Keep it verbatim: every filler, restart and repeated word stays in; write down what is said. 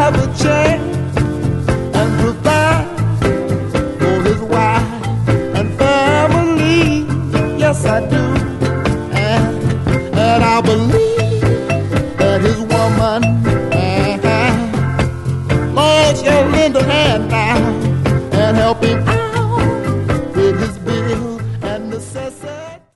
has a chance and provide for his wife and family. Yes, I do. And, and I believe that his woman, uh, Lord, she'll lend a hand now and help him out.